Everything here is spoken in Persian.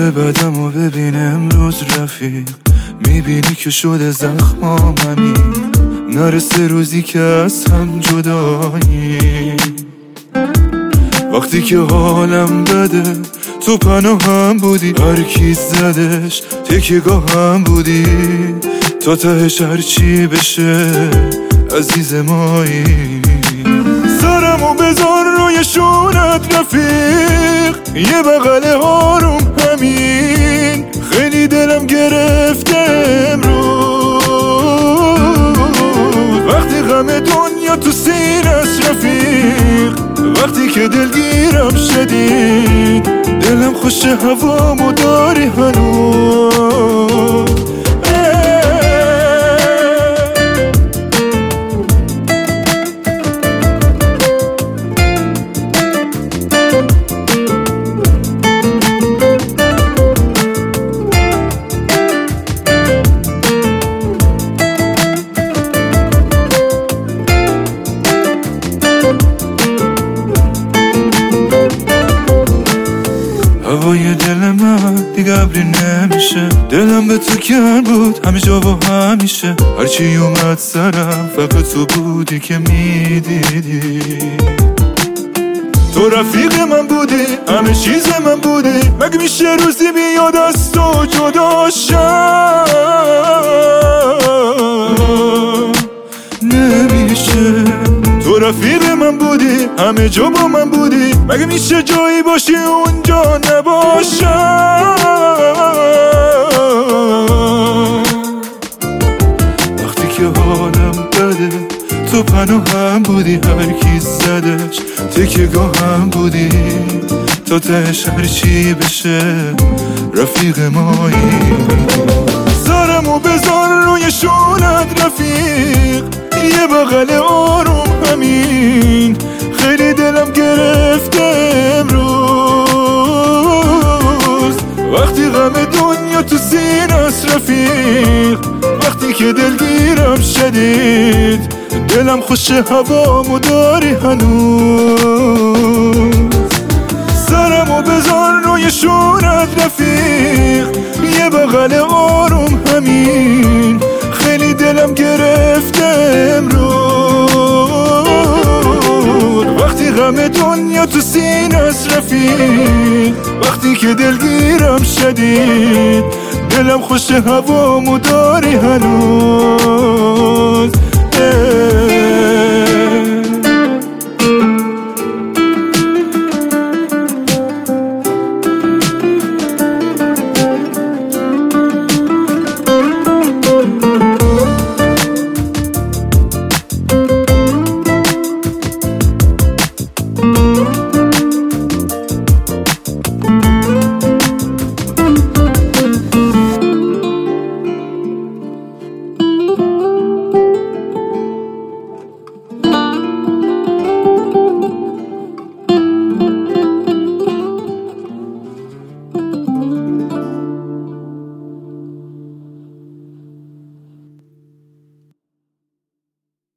حال بدمو ببین امروز رفیق، میبینی که شده زخمام همین، نرسه روزی که از هم جدایی. وقتی که حالم بده تو پناهم بودی، هر کی زدش تکیگاه هم بودی، تا تهش هرچی بشه عزیز مایی. سرمو بذار روی شونت رفیق، یه بغل آروم همین، خیلی دلم گرفته امروز. وقتی غم دنیا تو سینه‌ست رفیق، وقتی که دلگیرم شدید، دلم خوش هوامو داری هنوز. هوای دل من دیگه ابری نمیشه، دلم به تو کن بود همیشه و همیشه، هرچی اومد سرم فقط تو بودی که میدیدی. تو رفیق من بودی، همه چیز من بودی، مگه میشه روزی بیاد از تو جدا شم؟ نمیشه. تو رفیق من بودی، همه جا با من بودی، مگه میشه جایی باشی اونجا نباشم؟ وقتی که حالم بده تو پناهم بودی، هر کی زدش تکیگاه هم بودی، تا تهش هرچی بشه رفیق مایی. سرمو بذار روی شونت رفیق، یه بغل آروم همین، خیلی دلم گرفته امروز. وقتی غم دنیا تو سینه‌ست رفیق، وقتی که دلگیرم شدید، دلم خوش هوامو داری هنوز. سرمو بذار روی شونت رفیق، یه بغل آروم همین، خیلی دلم گرفته امروز. وقتی غم دنیا تو سینه‌ست رفیق، وقتی که دلگیرم شدید، دلم خوش هوامو داری هنوز.